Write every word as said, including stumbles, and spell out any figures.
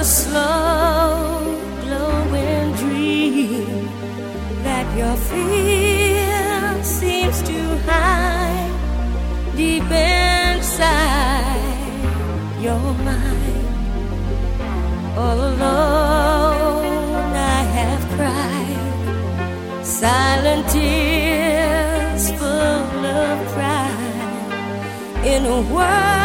slow glowing dream that your fear seems to hide deep inside your mind. All alone I have cried silent tears full of pride in a world